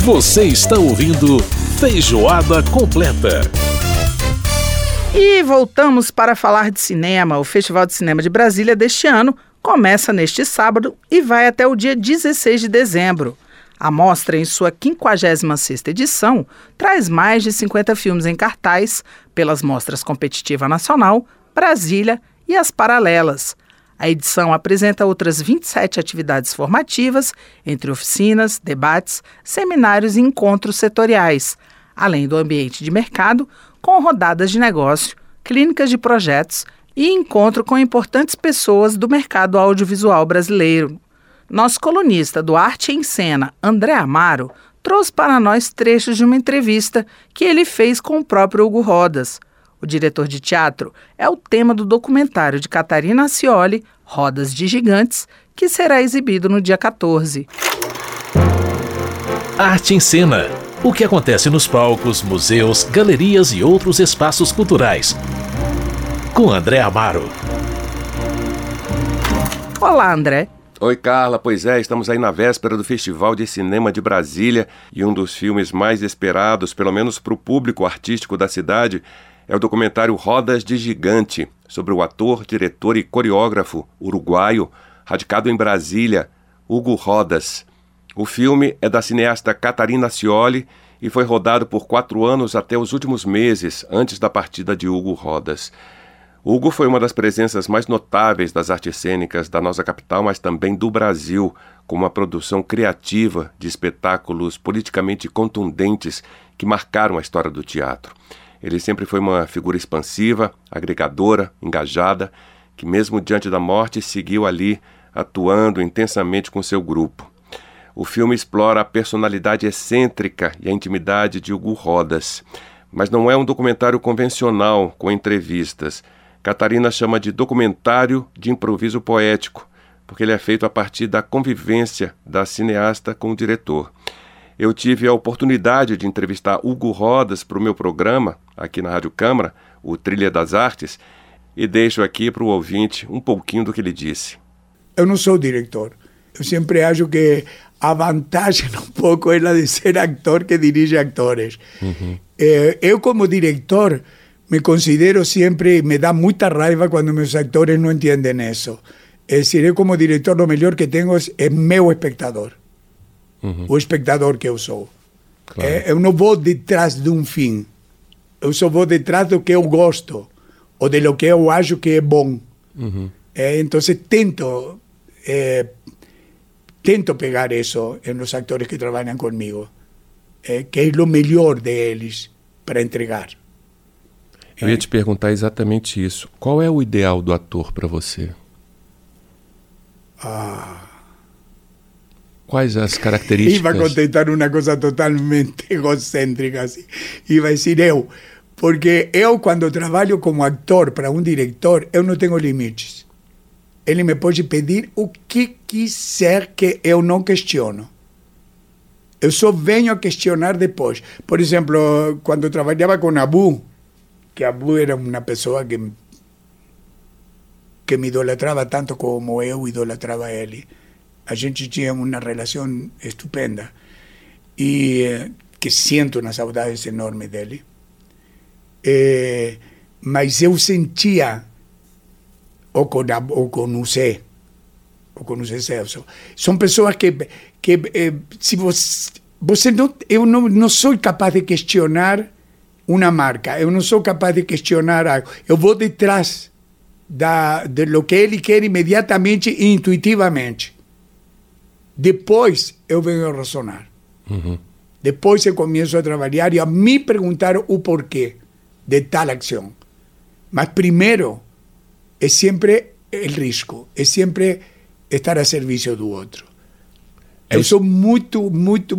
Você está ouvindo Feijoada Completa. E voltamos para falar de cinema. O Festival de Cinema de Brasília deste ano começa neste sábado e vai até o dia 16 de dezembro. A mostra, em sua 56ª edição, traz mais de 50 filmes em cartaz pelas mostras Competitiva Nacional, Brasília e as Paralelas. A edição apresenta outras 27 atividades formativas, entre oficinas, debates, seminários e encontros setoriais, além do ambiente de mercado, com rodadas de negócio, clínicas de projetos e encontro com importantes pessoas do mercado audiovisual brasileiro. Nosso colunista do Arte em Cena, André Amaro, trouxe para nós trechos de uma entrevista que ele fez com o próprio Hugo Rodas. O diretor de teatro é o tema do documentário de Catarina Ascioli, Rodas de Gigantes, que será exibido no dia 14. Arte em Cena. O que acontece nos palcos, museus, galerias e outros espaços culturais. Com André Amaro. Olá, André. Oi, Carla. Pois é, estamos aí na véspera do Festival de Cinema de Brasília e um dos filmes mais esperados, pelo menos para o público artístico da cidade, é o documentário Rodas de Gigante, sobre o ator, diretor e coreógrafo uruguaio, radicado em Brasília, Hugo Rodas. O filme é da cineasta Catarina Ascioli e foi rodado por 4 anos até os últimos meses, antes da partida de Hugo Rodas. Hugo foi uma das presenças mais notáveis das artes cênicas da nossa capital, mas também do Brasil, com uma produção criativa de espetáculos politicamente contundentes que marcaram a história do teatro. Ele sempre foi uma figura expansiva, agregadora, engajada, que mesmo diante da morte seguiu ali, atuando intensamente com seu grupo. O filme explora a personalidade excêntrica e a intimidade de Hugo Rodas, mas não é um documentário convencional com entrevistas. Catarina chama de documentário de improviso poético, porque ele é feito a partir da convivência da cineasta com o diretor. Eu tive a oportunidade de entrevistar Hugo Rodas para o meu programa, aqui na Rádio Câmara, o Trilha das Artes, e deixo aqui para o ouvinte um pouquinho do que ele disse. Eu não sou diretor. Eu sempre acho que a vantagem um pouco é a de ser actor que dirige actores. Uhum. Eu, como diretor, me considero sempre, me dá muita raiva quando meus atores não entendem isso. É decir, eu como diretor, o melhor que tenho é meu espectador. Uhum. O espectador que eu sou. Claro. Eu não vou detrás de um fim. Eu só vou detrás do que eu gosto, ou de lo que eu acho que é bom. Uhum. Então, tento pegar isso nos atores que trabalham comigo, que é o melhor deles para entregar. Eu ia te perguntar exatamente isso. Qual é o ideal do ator para você? Quais as características? Iba a contestar uma coisa totalmente egocêntrica, assim. Iba a dizer eu. Porque eu, quando trabalho como ator para um diretor, eu não tenho limites. Ele me pode pedir o que quiser que eu não questiono. Eu só venho a questionar depois. Por exemplo, quando eu trabalhava com Abu, que Abu era uma pessoa que me idolatrava tanto como eu idolatrava ele. A gente tinha uma relação estupenda e que sinto uma saudade enorme dele. Mas eu sentia, ou com o Zé Celso, são pessoas que se você não, eu não sou capaz de questionar uma marca, eu não sou capaz de questionar algo, eu vou detrás de lo que ele quer imediatamente e intuitivamente. Depois eu venho a razonar. Uhum. Depois eu começo a trabalhar e a me perguntar o porquê de tal ação. Mas primeiro é sempre o risco, é sempre estar a serviço do outro. Eu sou muito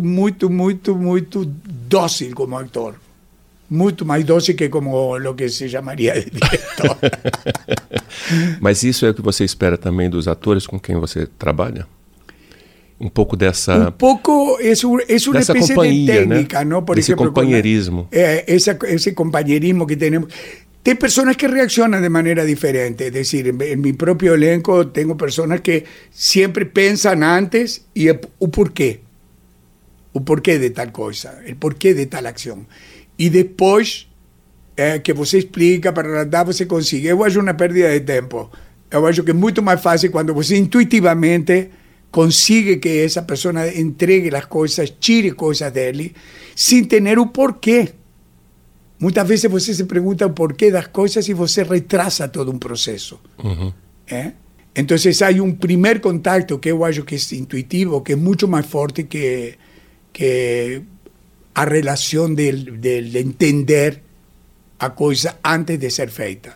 dócil como ator. Muito mais dócil que como o que se chamaria de diretor. Mas isso é o que você espera também dos atores com quem você trabalha? Um pouco dessa... Um pouco, é uma espécie de técnica, né? ¿no? Por Esse exemplo, companheirismo. Esse companheirismo que temos. Tem pessoas que reaccionam de maneira diferente. É decir, em meu próprio elenco tenho pessoas que sempre pensam antes e o porquê. o porquê de tal coisa, o porquê de tal ação. E depois que você explica, para dar você consegue. Eu acho uma perda de tempo. Eu acho que é muito mais fácil quando você intuitivamente consigue que essa pessoa entregue as coisas, tire coisas dele, sem ter o porquê. Muitas vezes você se pergunta o porquê das coisas e você retrasa todo um processo. Uhum. Então, há um primeiro contato que eu acho que é intuitivo, que é muito mais forte que a relação de entender a coisa antes de ser feita.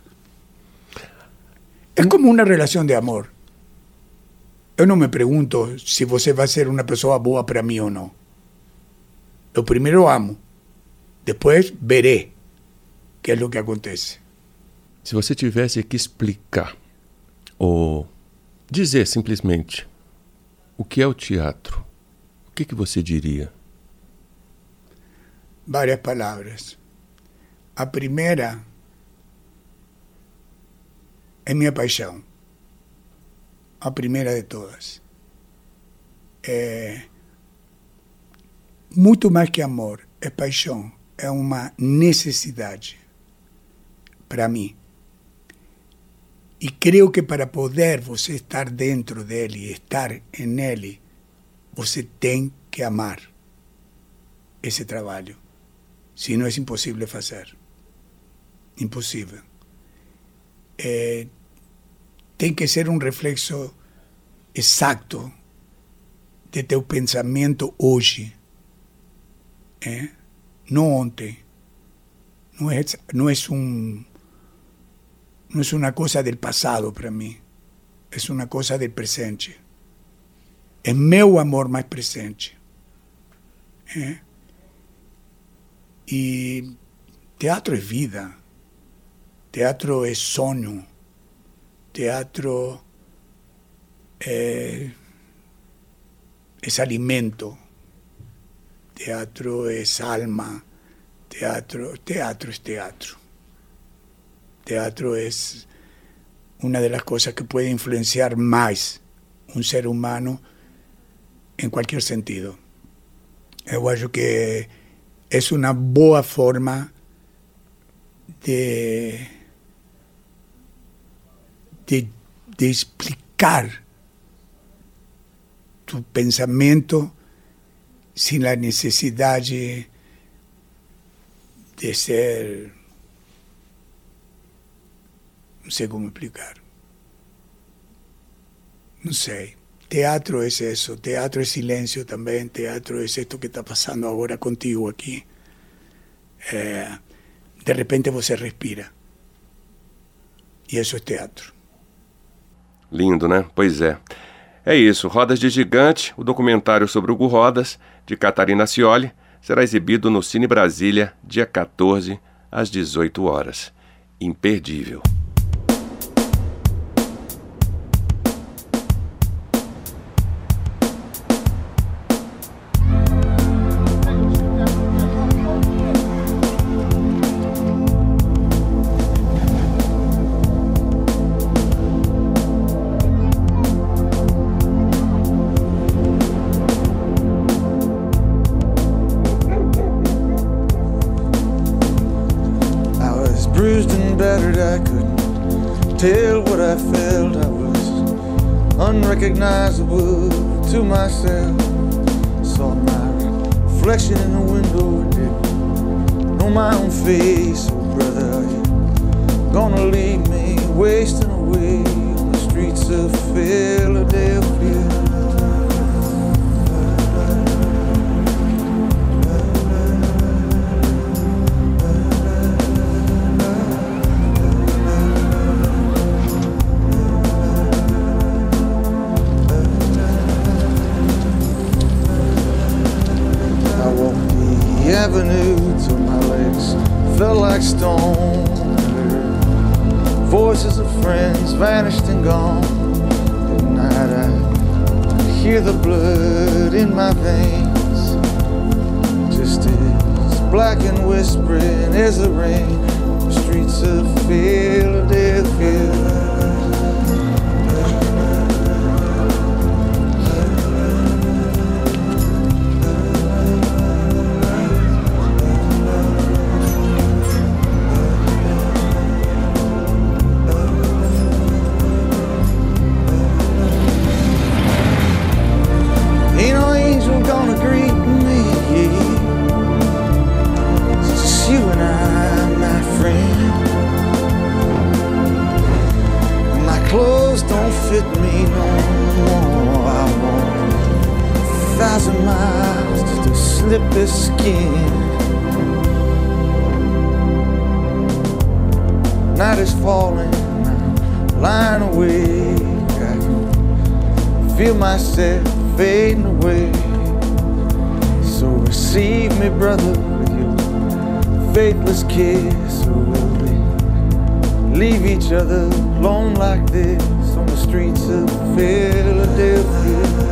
É como uma relação de amor. Eu não me pergunto se você vai ser uma pessoa boa para mim ou não. Eu primeiro amo, depois verei o que é o que acontece. Se você tivesse que explicar ou dizer simplesmente o que é o teatro, o que você diria? Várias palavras. A primeira é minha paixão. A primeira de todas. Muito mais que amor, é paixão. É uma necessidade para mim. E creio que para poder você estar dentro dele, estar nele, você tem que amar esse trabalho. Senão é impossível fazer. Impossível. Tem que ser um reflexo exato de teu pensamento hoje. Não ontem. Não é uma coisa do passado para mim. É uma coisa do presente. É meu amor mais presente. E teatro é vida. Teatro é sonho. Teatro é alimento. Teatro é alma. Teatro é teatro. Teatro é uma das coisas que pode influenciar mais um ser humano em qualquer sentido. Eu acho que é uma boa forma de explicar tu pensamento sem a necessidade de ser, não sei como explicar. Não sei. Teatro é isso. Teatro é silêncio também. Teatro é isto que está passando agora contigo aqui. De repente você respira. E isso é teatro. Lindo, né? Pois é. É isso. Rodas de Gigante, o documentário sobre Hugo Rodas, de Catarina Scioli, será exibido no Cine Brasília, dia 14, às 18 horas. Imperdível. Tell what I felt, I was unrecognizable to myself. Saw my reflection in the window, didn't know my own face. Oh brother, are you gonna leave me wasting away on the streets of Philadelphia? Avenue till my legs felt like stone. Voices of friends vanished and gone. At night I hear the blood in my veins, just as black and whispering as the rain. The streets of Philadelphia. miles and miles just to slip his skin. Night is falling, I'm lying awake. I can feel myself fading away. So receive me, brother, with your faithless kiss. Or will we leave each other alone like this on the streets of Philadelphia?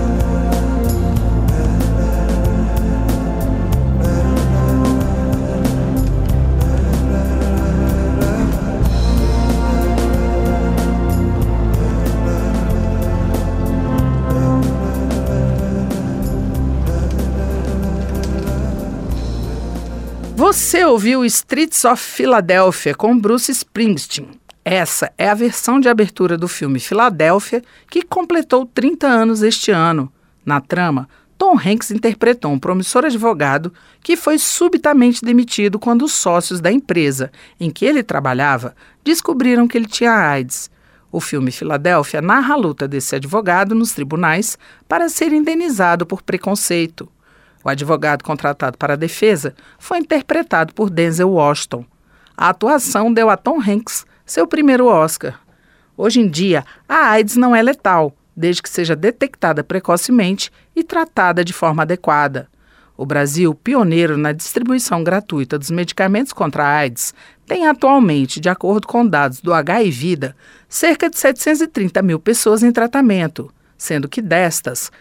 Você ouviu Streets of Philadelphia com Bruce Springsteen. Essa é a versão de abertura do filme Filadélfia, que completou 30 anos este ano. Na trama, Tom Hanks interpretou um promissor advogado que foi subitamente demitido quando os sócios da empresa em que ele trabalhava descobriram que ele tinha AIDS. O filme Filadélfia narra a luta desse advogado nos tribunais para ser indenizado por preconceito. O advogado contratado para a defesa foi interpretado por Denzel Washington. A atuação deu a Tom Hanks seu primeiro Oscar. Hoje em dia, a AIDS não é letal, desde que seja detectada precocemente e tratada de forma adequada. O Brasil, pioneiro na distribuição gratuita dos medicamentos contra a AIDS, tem atualmente, de acordo com dados do HIV-Vida, cerca de 730 mil pessoas em tratamento, sendo que destas,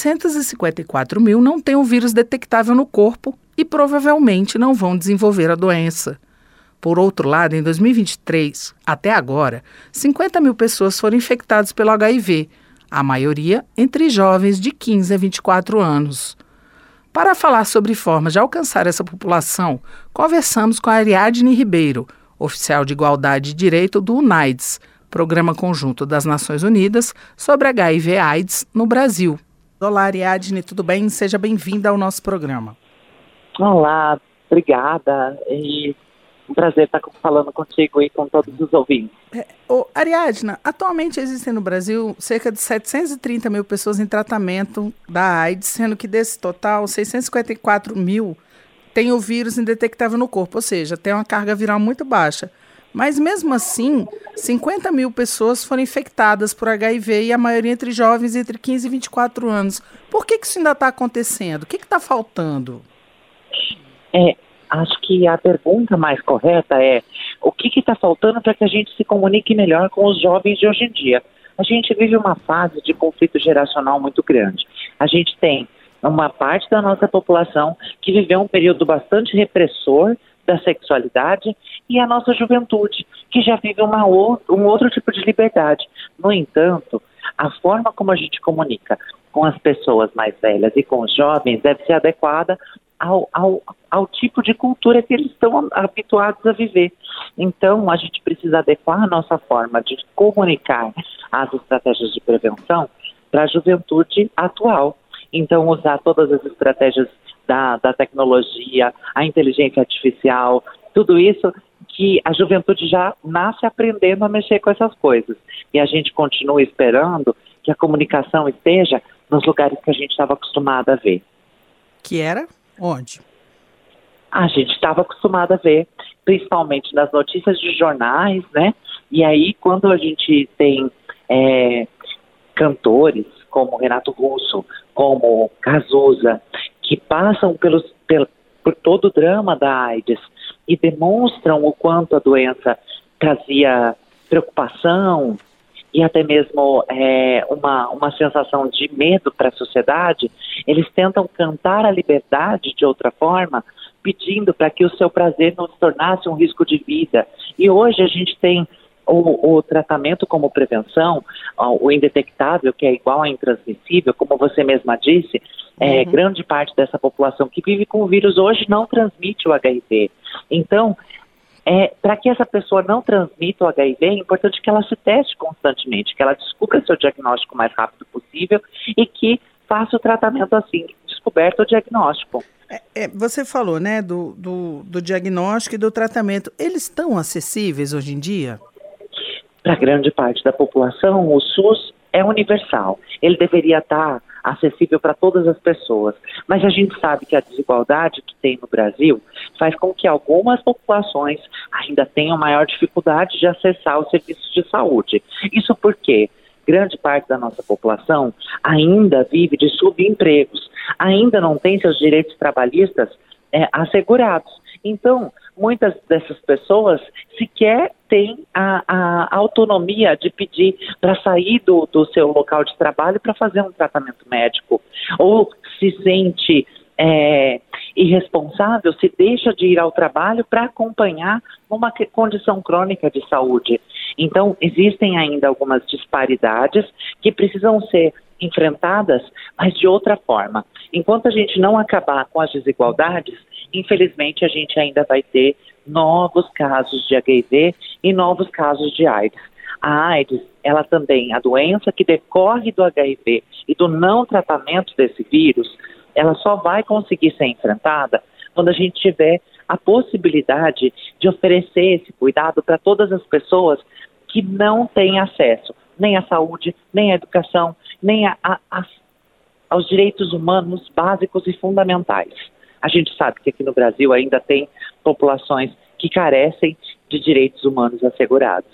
654 mil não têm o vírus detectável no corpo e provavelmente não vão desenvolver a doença. Por outro lado, em 2023, até agora, 50 mil pessoas foram infectadas pelo HIV, a maioria entre jovens de 15 a 24 anos. Para falar sobre formas de alcançar essa população, conversamos com a Ariadne Ribeiro, oficial de Igualdade e Direito do UNAIDS, Programa Conjunto das Nações Unidas sobre HIV/AIDS no Brasil. Olá, Ariadne, tudo bem? Seja bem-vinda ao nosso programa. Olá, obrigada. E um prazer estar falando contigo e com todos os ouvintes. Ariadna, atualmente existem no Brasil cerca de 730 mil pessoas em tratamento da AIDS, sendo que desse total, 654 mil têm o vírus indetectável no corpo, ou seja, tem uma carga viral muito baixa. Mas mesmo assim, 50 mil pessoas foram infectadas por HIV e a maioria entre jovens entre 15 e 24 anos. Por que isso ainda está acontecendo? O que está faltando? Acho que a pergunta mais correta é o que está faltando para que a gente se comunique melhor com os jovens de hoje em dia. A gente vive uma fase de conflito geracional muito grande. A gente tem uma parte da nossa população que viveu um período bastante repressor da sexualidade e a nossa juventude, que já vive um outro tipo de liberdade. No entanto, a forma como a gente comunica com as pessoas mais velhas e com os jovens deve ser adequada ao tipo de cultura que eles estão habituados a viver. Então, a gente precisa adequar a nossa forma de comunicar as estratégias de prevenção para a juventude atual. Então, usar todas as estratégias da tecnologia, a inteligência artificial, tudo isso que a juventude já nasce aprendendo a mexer com essas coisas. E a gente continua esperando que a comunicação esteja nos lugares que a gente estava acostumado a ver. Que era? Onde? A gente estava acostumado a ver, principalmente nas notícias de jornais, né? E aí, quando a gente tem cantores como Renato Russo, como Cazuza, que passam por todo o drama da AIDS e demonstram o quanto a doença trazia preocupação e até mesmo uma sensação de medo para a sociedade, eles tentam cantar a liberdade de outra forma, pedindo para que o seu prazer não se tornasse um risco de vida. E hoje a gente tem o tratamento como prevenção, o indetectável, que é igual a intransmissível, como você mesma disse, grande parte dessa população que vive com o vírus hoje não transmite o HIV. Então, para que essa pessoa não transmita o HIV, é importante que ela se teste constantemente, que ela descubra seu diagnóstico o mais rápido possível e que faça o tratamento assim, descoberto o diagnóstico. Você falou, né, do diagnóstico e do tratamento. Eles estão acessíveis hoje em dia? Para grande parte da população, o SUS é universal. Ele deveria estar acessível para todas as pessoas. Mas a gente sabe que a desigualdade que tem no Brasil faz com que algumas populações ainda tenham maior dificuldade de acessar os serviços de saúde. Isso porque grande parte da nossa população ainda vive de subempregos, ainda não tem seus direitos trabalhistas assegurados. Então, muitas dessas pessoas sequer têm a autonomia de pedir para sair do seu local de trabalho para fazer um tratamento médico, ou se sente irresponsável, se deixa de ir ao trabalho para acompanhar uma condição crônica de saúde. Então, existem ainda algumas disparidades que precisam ser enfrentadas, mas de outra forma. Enquanto a gente não acabar com as desigualdades, infelizmente a gente ainda vai ter novos casos de HIV e novos casos de AIDS. A AIDS, ela também, a doença que decorre do HIV e do não tratamento desse vírus, ela só vai conseguir ser enfrentada quando a gente tiver a possibilidade de oferecer esse cuidado para todas as pessoas que não têm acesso nem à saúde, nem à educação, nem aos direitos humanos básicos e fundamentais. A gente sabe que aqui no Brasil ainda tem populações que carecem de direitos humanos assegurados.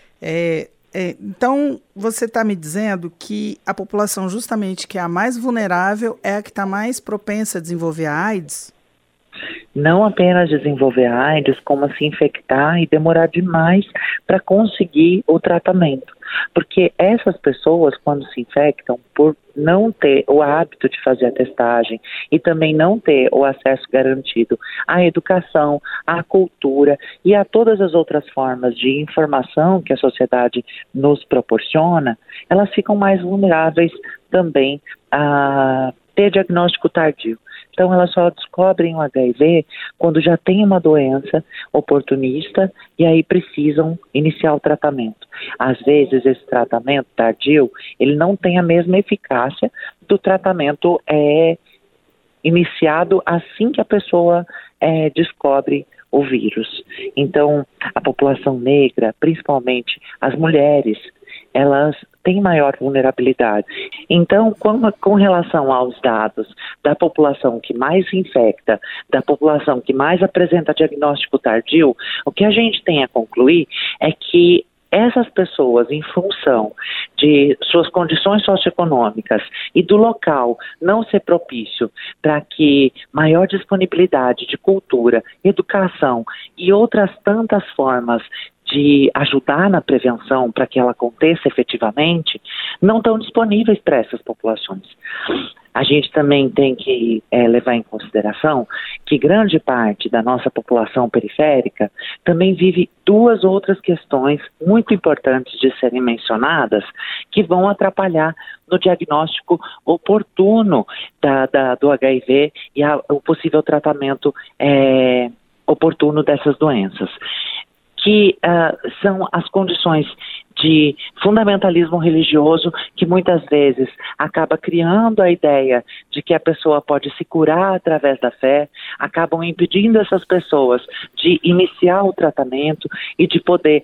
Então, você está me dizendo que a população justamente que é a mais vulnerável é a que está mais propensa a desenvolver a AIDS? Não apenas desenvolver a AIDS, como se infectar e demorar demais para conseguir o tratamento. Porque essas pessoas, quando se infectam, por não ter o hábito de fazer a testagem e também não ter o acesso garantido à educação, à cultura e a todas as outras formas de informação que a sociedade nos proporciona, elas ficam mais vulneráveis também a ter diagnóstico tardio. Então, elas só descobrem o HIV quando já tem uma doença oportunista e aí precisam iniciar o tratamento. Às vezes, esse tratamento tardio, ele não tem a mesma eficácia do tratamento iniciado assim que a pessoa descobre o vírus. Então, a população negra, principalmente as mulheres, elas têm maior vulnerabilidade. Então, com relação aos dados da população que mais se infecta, da população que mais apresenta diagnóstico tardio, o que a gente tem a concluir é que essas pessoas, em função de suas condições socioeconômicas e do local não ser propício para que maior disponibilidade de cultura, educação e outras tantas formas de ajudar na prevenção para que ela aconteça efetivamente, não estão disponíveis para essas populações. A gente também tem que levar em consideração que grande parte da nossa população periférica também vive duas outras questões muito importantes de serem mencionadas que vão atrapalhar no diagnóstico oportuno do HIV e o possível tratamento oportuno dessas doenças, que são as condições de fundamentalismo religioso que muitas vezes acaba criando a ideia de que a pessoa pode se curar através da fé, acabam impedindo essas pessoas de iniciar o tratamento e de poder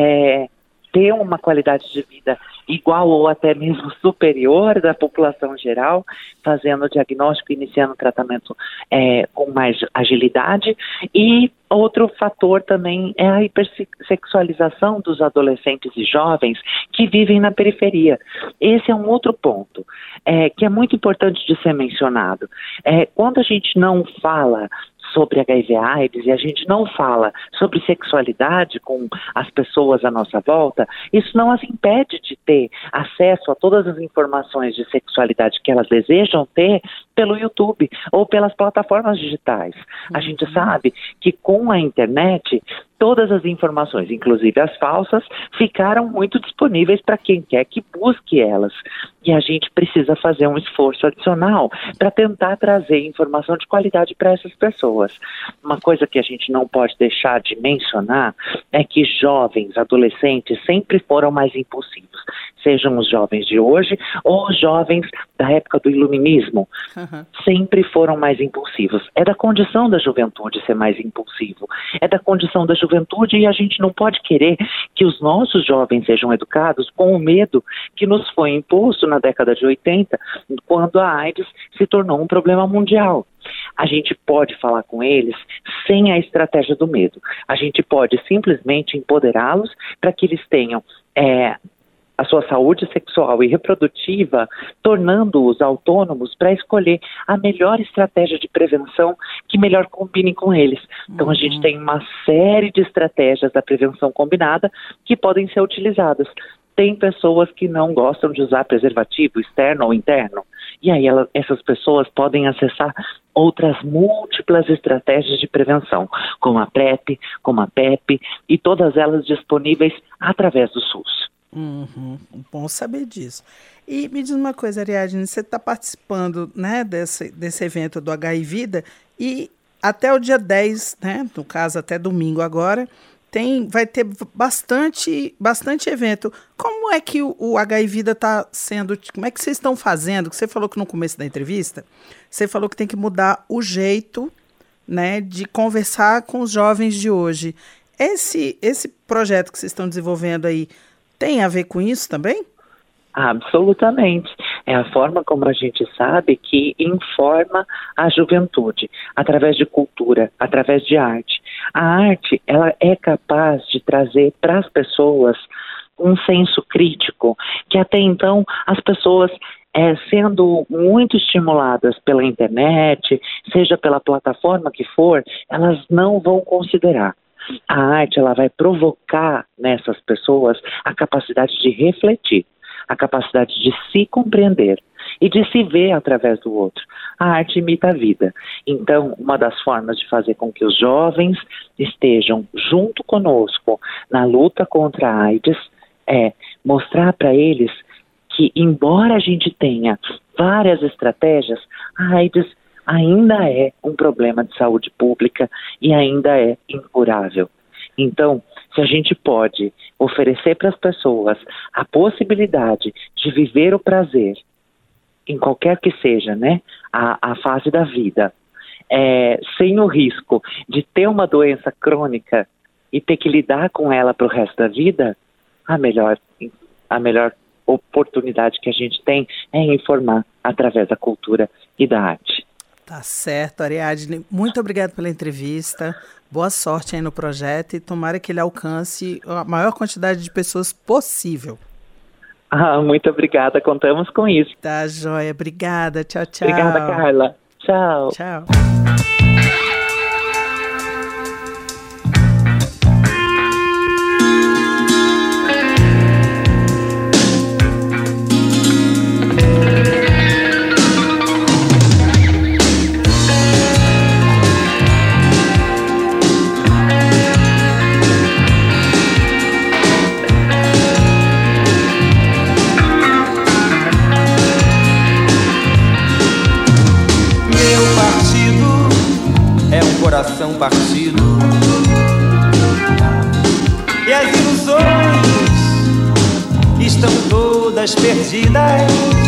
ter uma qualidade de vida igual ou até mesmo superior da população geral, fazendo o diagnóstico e iniciando o tratamento com mais agilidade. E outro fator também é a hipersexualização dos adolescentes e jovens que vivem na periferia. Esse é um outro ponto que é muito importante de ser mencionado. Quando a gente não fala sobre HIV/AIDS e a gente não fala sobre sexualidade com as pessoas à nossa volta, isso não as impede de ter acesso a todas as informações de sexualidade que elas desejam ter pelo YouTube ou pelas plataformas digitais. A gente sabe que com a internet todas as informações, inclusive as falsas, ficaram muito disponíveis para quem quer que busque elas. E a gente precisa fazer um esforço adicional para tentar trazer informação de qualidade para essas pessoas. Uma coisa que a gente não pode deixar de mencionar é que jovens, adolescentes, sempre foram mais impulsivos, sejam os jovens de hoje ou os jovens da época do iluminismo, sempre foram mais impulsivos. É da condição da juventude ser mais impulsivo, é da condição da juventude, e a gente não pode querer que os nossos jovens sejam educados com o medo que nos foi imposto na década de 80, quando a AIDS se tornou um problema mundial. A gente pode falar com eles sem a estratégia do medo. A gente pode simplesmente empoderá-los para que eles tenham a sua saúde sexual e reprodutiva, tornando-os autônomos para escolher a melhor estratégia de prevenção que melhor combine com eles. Então a gente tem uma série de estratégias da prevenção combinada que podem ser utilizadas. Tem pessoas que não gostam de usar preservativo externo ou interno, e aí essas pessoas podem acessar outras múltiplas estratégias de prevenção, como a PrEP, como a PEP, e todas elas disponíveis através do SUS. Bom saber disso. E me diz uma coisa, Ariadne, você está participando, né, desse evento do HIV-Vida, e até o dia 10, né, no caso até domingo agora, vai ter bastante evento. Como é que o HIV-Vida está sendo, como é que vocês estão fazendo? Que você falou que no começo da entrevista, você falou que tem que mudar o jeito, né, de conversar com os jovens de hoje. Esse projeto que vocês estão desenvolvendo aí tem a ver com isso também? Absolutamente. É a forma como a gente sabe que informa a juventude, através de cultura, através de arte. A arte, ela é capaz de trazer para as pessoas um senso crítico, que até então as pessoas, sendo muito estimuladas pela internet, seja pela plataforma que for, elas não vão considerar. A arte, ela vai provocar nessas pessoas a capacidade de refletir, a capacidade de se compreender e de se ver através do outro. A arte imita a vida. Então, uma das formas de fazer com que os jovens estejam junto conosco na luta contra a AIDS é mostrar para eles que, embora a gente tenha várias estratégias, a AIDS ainda é um problema de saúde pública e ainda é incurável. Então, se a gente pode oferecer para as pessoas a possibilidade de viver o prazer, em qualquer que seja, né, a fase da vida, sem o risco de ter uma doença crônica e ter que lidar com ela para o resto da vida, a melhor oportunidade que a gente tem é informar através da cultura e da arte. Tá certo, Ariadne. Muito obrigada pela entrevista. Boa sorte aí no projeto e tomara que ele alcance a maior quantidade de pessoas possível. Muito obrigada. Contamos com isso. Tá, joia. Obrigada. Tchau, tchau. Obrigada, Carla. Tchau. Tchau. Coração partido e as ilusões estão todas perdidas.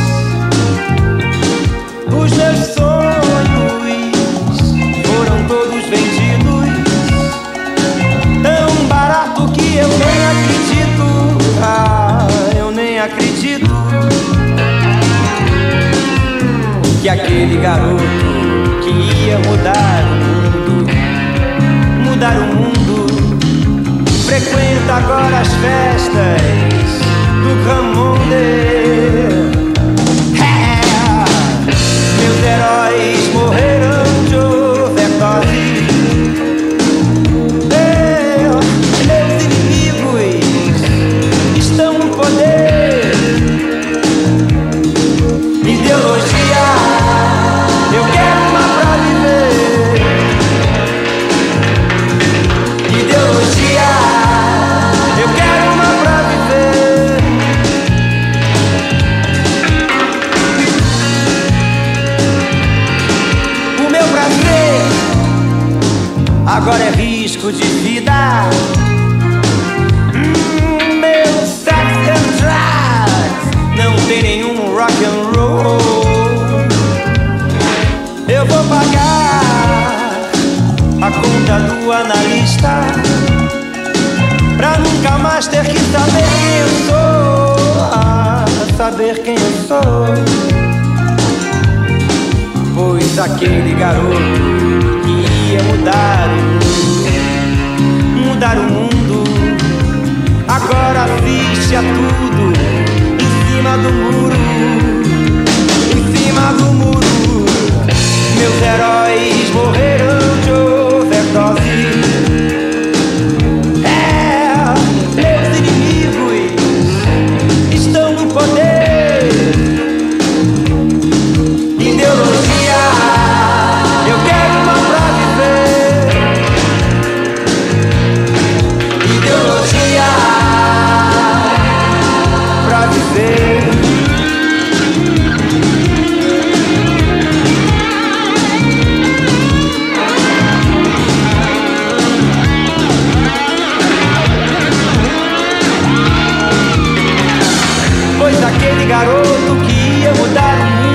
Os meus sonhos foram todos vendidos, tão barato que eu nem acredito. Eu nem acredito que aquele garoto que ia mudar o mundo frequenta agora as festas do Ramonde. Meus heróis morreram de overdose. Meus inimigos estão no poder. Ideologia, eu quero uma pra viver. Ideologia, eu quero uma pra viver. O meu prazer agora é risco de vida. Meu sex and drugs afastar, pra nunca mais ter que saber quem eu sou, saber quem eu sou. Pois aquele garoto que ia mudar o mundo, agora assiste a tudo em cima do muro, em cima do muro. Meus heróis morreram de overdose. Meus inimigos estão no poder. Ideologia, eu quero uma pra viver. Ideologia pra viver. Pois aquele garoto que ia mudar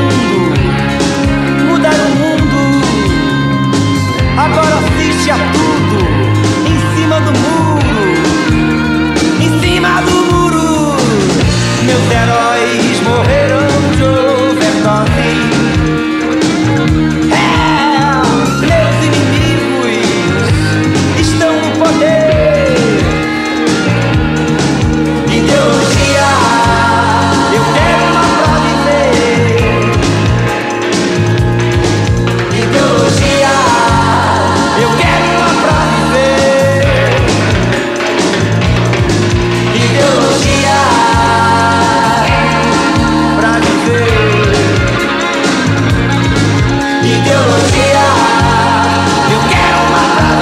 o mundo, agora assiste a tudo em cima do muro, em cima do muro. Meus heróis morreram de overdose. Meus inimigos estão no poder. Ideologia, eu quero uma pra viver. Ideologia, eu quero uma pra viver. Ideologia pra viver. Ideologia, eu quero uma pra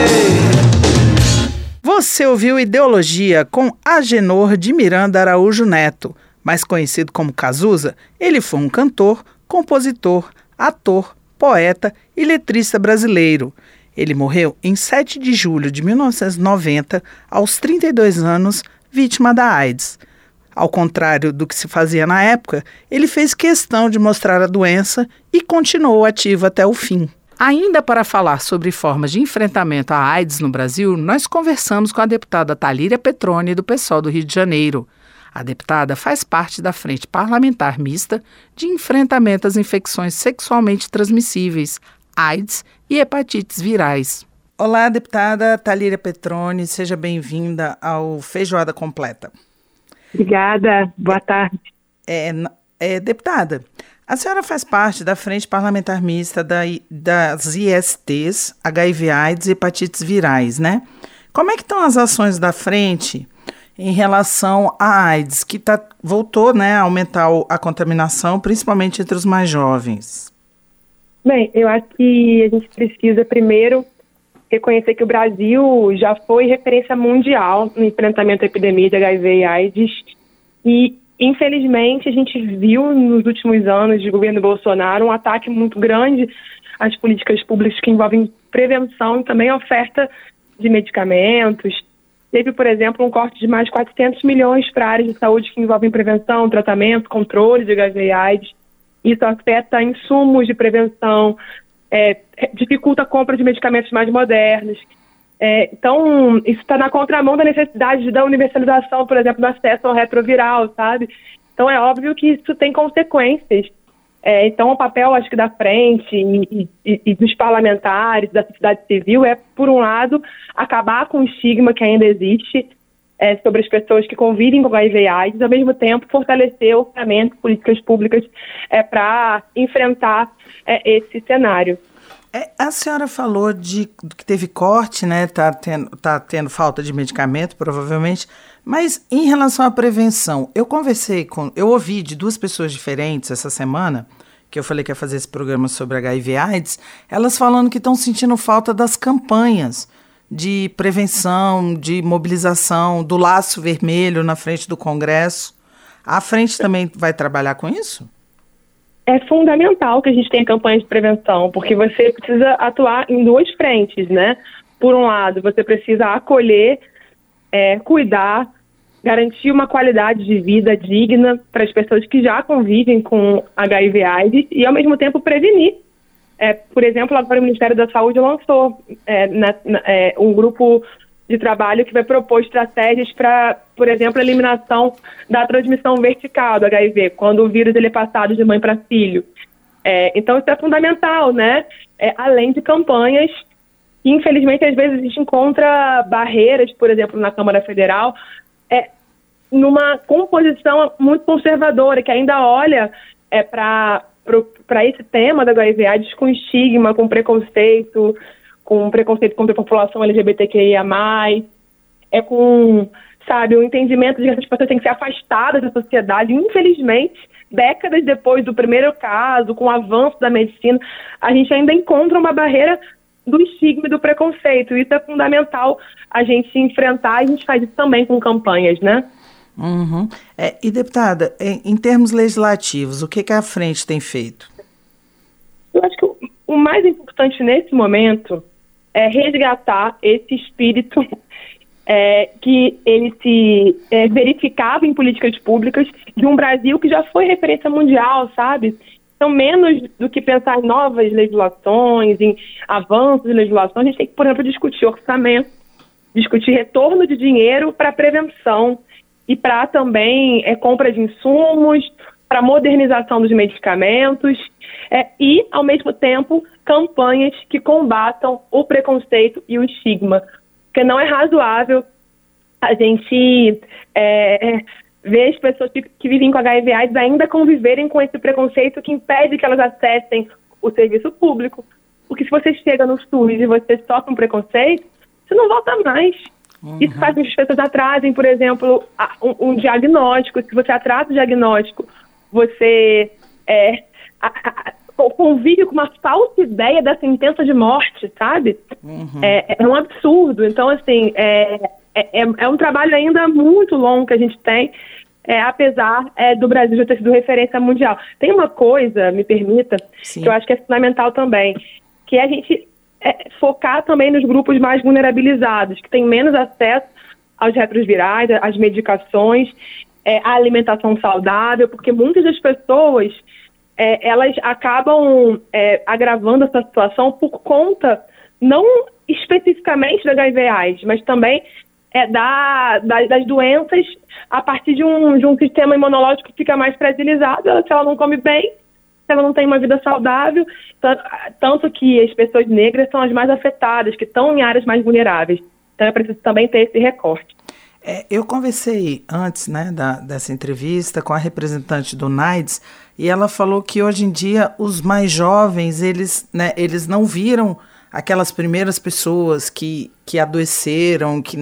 viver. Você ouviu Ideologia com Agenor de Miranda Araújo Neto. Mais conhecido como Cazuza, ele foi um cantor, compositor, ator, poeta e letrista brasileiro. Ele morreu em 7 de julho de 1990, aos 32 anos, vítima da AIDS. Ao contrário do que se fazia na época, ele fez questão de mostrar a doença e continuou ativo até o fim. Ainda para falar sobre formas de enfrentamento à AIDS no Brasil, nós conversamos com a deputada Thalíria Petroni, do PSOL do Rio de Janeiro. A deputada faz parte da Frente Parlamentar Mista de Enfrentamento às Infecções Sexualmente Transmissíveis, AIDS e hepatites virais. Olá, deputada Thalíria Petroni, seja bem-vinda ao Feijoada Completa. Obrigada, boa tarde. Deputada, a senhora faz parte da Frente Parlamentar Mista das ISTs, HIV/AIDS e hepatites virais, né? Como é que estão as ações da frente em relação à AIDS, que voltou, né, a aumentar a contaminação, principalmente entre os mais jovens? Bem, eu acho que a gente precisa primeiro reconhecer que o Brasil já foi referência mundial no enfrentamento à epidemia de HIV e AIDS e, infelizmente, a gente viu nos últimos anos de governo Bolsonaro um ataque muito grande às políticas públicas que envolvem prevenção e também oferta de medicamentos. Teve, por exemplo, um corte de mais de 400 milhões para áreas de saúde que envolvem prevenção, tratamento, controle de HIV e AIDS. Isso afeta insumos de prevenção, dificulta a compra de medicamentos mais modernos. Então, isso está na contramão da necessidade da universalização, por exemplo, do acesso ao retroviral, sabe? Então, é óbvio que isso tem consequências. Então, o papel, acho que, da frente e dos parlamentares, da sociedade civil, é, por um lado, acabar com o estigma que ainda existe sobre as pessoas que convivem com HIV e AIDS, ao mesmo tempo, fortalecer o orçamento, políticas públicas para enfrentar esse cenário. A senhora falou que teve corte, né? Tá tendo falta de medicamento, provavelmente. Mas em relação à prevenção, eu ouvi de 2 pessoas diferentes essa semana, que eu falei que ia fazer esse programa sobre HIV/AIDS, elas falando que estão sentindo falta das campanhas de prevenção, de mobilização, do laço vermelho na frente do Congresso. A frente também vai trabalhar com isso? É fundamental que a gente tenha campanhas de prevenção, porque você precisa atuar em 2 frentes, né? Por um lado, você precisa acolher, cuidar, garantir uma qualidade de vida digna para as pessoas que já convivem com HIV/AIDS e, ao mesmo tempo, prevenir Por exemplo, agora o Ministério da Saúde lançou um grupo de trabalho que vai propor estratégias para, por exemplo, a eliminação da transmissão vertical do HIV, quando o vírus ele é passado de mãe para filho. Então, isso é fundamental, né? Além de campanhas, infelizmente, às vezes a gente encontra barreiras, por exemplo, na Câmara Federal, numa composição muito conservadora, que ainda olha para esse tema da HIV/AIDS com estigma, com preconceito contra a população LGBTQIA+, com, sabe, o entendimento de que essas pessoas têm que ser afastadas da sociedade. Infelizmente, décadas depois do primeiro caso, com o avanço da medicina, a gente ainda encontra uma barreira do estigma e do preconceito. Isso é fundamental a gente enfrentar, e a gente faz isso também com campanhas, né? Uhum. E, deputada, em termos legislativos, o que a frente tem feito? Eu acho que o mais importante nesse momento é resgatar esse espírito que ele se verificava em políticas públicas de um Brasil que já foi referência mundial, sabe? Então, menos do que pensar em novas legislações, em avanços de legislação, a gente tem que, por exemplo, discutir orçamento, discutir retorno de dinheiro para prevenção e para também compra de insumos, para modernização dos medicamentos e, ao mesmo tempo, campanhas que combatam o preconceito e o estigma. Porque não é razoável a gente ver as pessoas que vivem com HIV/AIDS ainda conviverem com esse preconceito que impede que elas acessem o serviço público. Porque se você chega no SUS e você sofre um preconceito, você não volta mais. Uhum. Isso faz com que as pessoas atrasem, por exemplo, um diagnóstico. Se você atrasa o diagnóstico, você convive com uma falsa ideia da sentença de morte, sabe? Uhum. É um absurdo. Então, assim, é um trabalho ainda muito longo que a gente tem, apesar do Brasil já ter sido referência mundial. Tem uma coisa, me permita, Sim. que eu acho que é fundamental também, que é a gente focar também nos grupos mais vulnerabilizados, que têm menos acesso aos retrovirais, às medicações, à alimentação saudável, porque muitas das pessoas elas acabam agravando essa situação por conta, não especificamente da HIV/AIDS, mas também das doenças a partir de um sistema imunológico que fica mais fragilizado, se ela não come bem, se ela não tem uma vida saudável, tanto que as pessoas negras são as mais afetadas, que estão em áreas mais vulneráveis. Então é preciso também ter esse recorte. Eu conversei antes, né, dessa entrevista com a representante do NAIDS, e ela falou que hoje em dia os mais jovens, eles não viram aquelas primeiras pessoas que adoeceram, que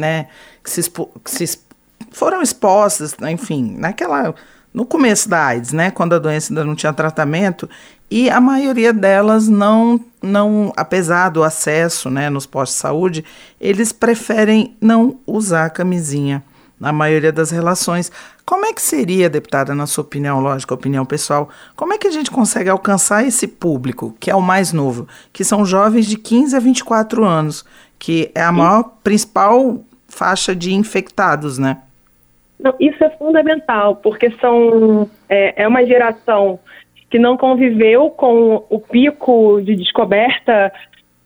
foram expostas, enfim, no começo da AIDS, né, quando a doença ainda não tinha tratamento, e a maioria delas não, apesar do acesso, né, nos postos de saúde, eles preferem não usar a camisinha na maioria das relações. Como é que seria, deputada, na sua opinião, lógico, opinião pessoal, como é que a gente consegue alcançar esse público, que é o mais novo, que são jovens de 15 a 24 anos, que é a principal faixa de infectados, né? Não, isso é fundamental, porque é uma geração que não conviveu com o pico de descoberta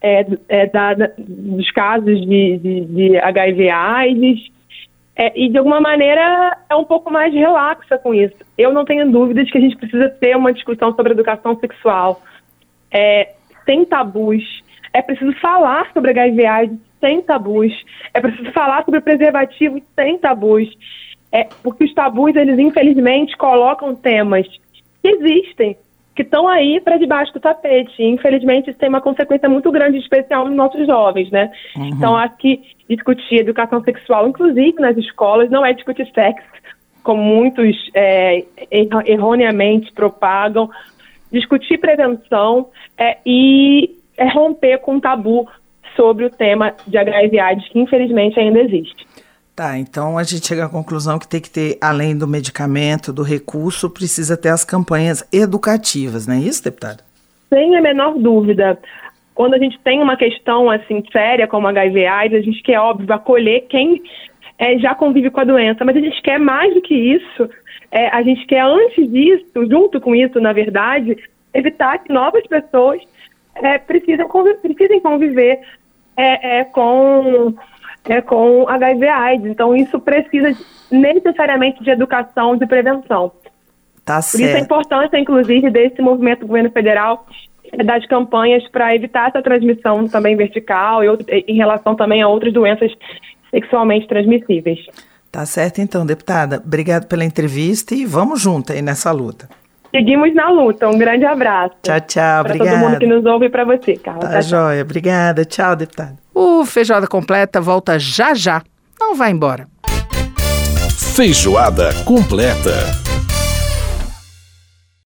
dos casos de HIV/AIDS, e de alguma maneira é um pouco mais relaxa com isso. Eu não tenho dúvidas que a gente precisa ter uma discussão sobre educação sexual sem tabus. É preciso falar sobre HIV/AIDS sem tabus. É preciso falar sobre preservativo sem tabus. Porque os tabus, eles infelizmente colocam temas que existem, que estão aí para debaixo do tapete. E, infelizmente, isso tem uma consequência muito grande, especial nos nossos jovens, né? Uhum. Então, acho que discutir educação sexual, inclusive nas escolas, não é discutir sexo, como muitos erroneamente propagam. Discutir prevenção e romper com o tabu sobre o tema de HIV/AIDS, que infelizmente ainda existe. Tá, então a gente chega à conclusão que tem que ter, além do medicamento, do recurso, precisa ter as campanhas educativas, não é isso, deputada? Sem a menor dúvida. Quando a gente tem uma questão assim séria como HIV/AIDS, a gente quer, óbvio, acolher quem já convive com a doença, mas a gente quer mais do que isso. A gente quer, antes disso, junto com isso, na verdade, evitar que novas pessoas precisem conviver com HIV/AIDS. Então, isso precisa necessariamente de educação, de prevenção. Tá Por isso a importância, inclusive, desse movimento do governo federal das campanhas para evitar essa transmissão também vertical e em relação também a outras doenças sexualmente transmissíveis. Tá certo então, deputada. Obrigado pela entrevista e vamos junto aí nessa luta. Seguimos na luta. Um grande abraço. Tchau, tchau. Para Obrigada. todo mundo que nos ouve e para você, Carla. Tá joia. Obrigada. Tchau, deputada. O Feijoada Completa volta já já. Não vai embora. Feijoada Completa.